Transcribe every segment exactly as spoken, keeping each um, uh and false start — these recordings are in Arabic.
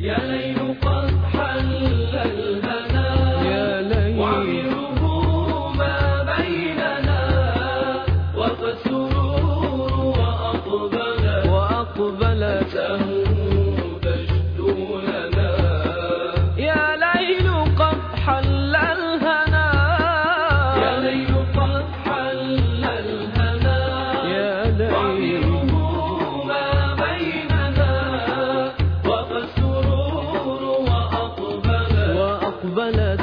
يا ليل قد حل الهنا وعمره ما بيننا وفى السرور وأقبلت وأقبلت تشدو لنا. يا ليل قد حل الهنا يا ليل قد حل الهنا يا ليل ما بيننا وفى السرور وأقبلت وأقبلت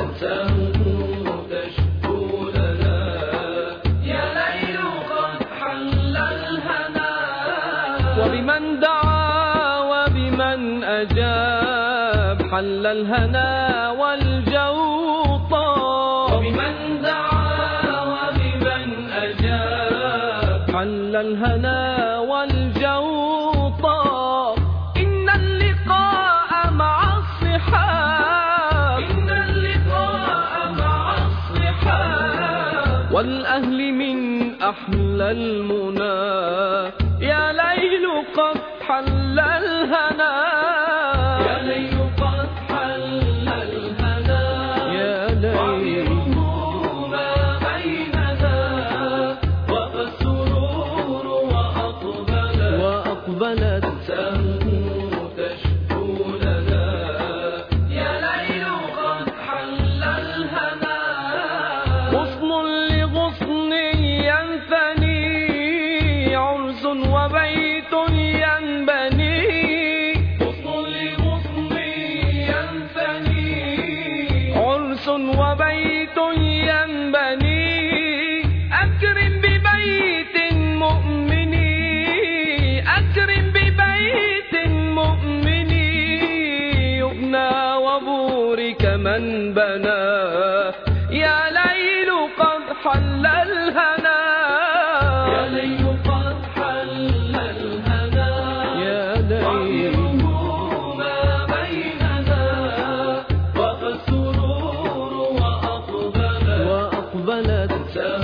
تشدو لنا. يا ليل قد حل الهنا وبمن دعا وبمن أجاب حل الهنا والجو طاب. وبمن دعا وبمن أجاب حل الهنا والجو طاب. إن اللقاء مع الصحاب إن اللقاء مع الصحاب والأهل من أحلى المنى. يا ليل قد حل الهنا يا ليل قد حل الهنا يا ليل ما بيننا وفى السرور وأقبلت وأقبلت تشدو لنا. يا ليل قد حل الهنا غصن لغصن ينثني عرس وبيت ينبني. غصن لغصن ينثني عرس وبيت ينبني. أكرم ببيت مؤمن أكرم ببيت مؤمن يبنى وبورك من بنى. يا ليل قد حل الهنا يا ليل قد حل الهنا يا ليل ما بيننا وفى السرور وأقبلت وأقبلت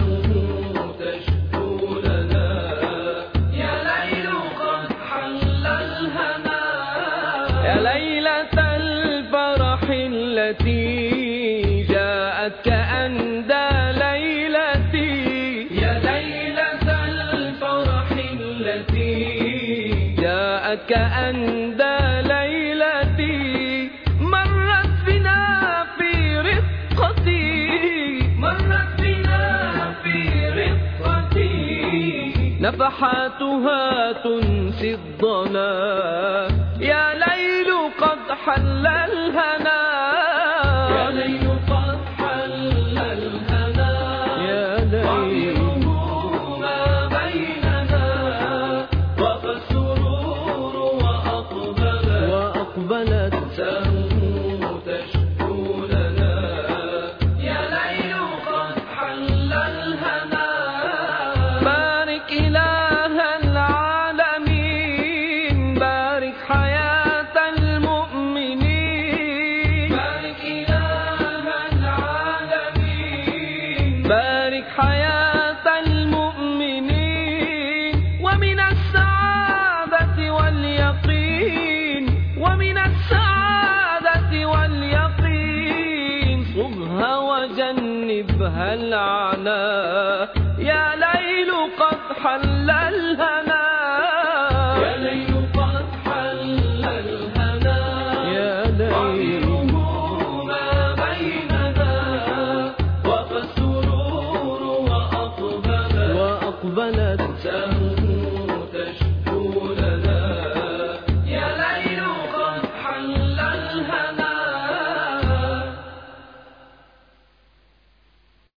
تشدو لنا. يا ليل قد حل الهنا يا ليلة الفرح التي جاءت كأندى ليلتي. يا ليلة الفرح التي جاءت كأندى ليلتي. مرت بنا في رفقتي مرت بنا في رفقتي. نفحاتها تنسي الضنا. يا ليل قد حل الهنا يا ليل قد حل الهنا يا ليل ما بيننا وفى السرور وأقبلت وأقبلت تشدو لنا. يا ليل قد حل الهنا بارك إله العالمين بارك حياة المؤمنين. بارك إله العالمين بارك حياة المؤمنين. ومن السعادة واليقين ومن السعادة واليقين صبها وجنبها العناء. يا ليل قد حل الهنا يا ليل قد حل الهنا يا ليل ما بيننا وفى السرور وأقبلت وأقبلت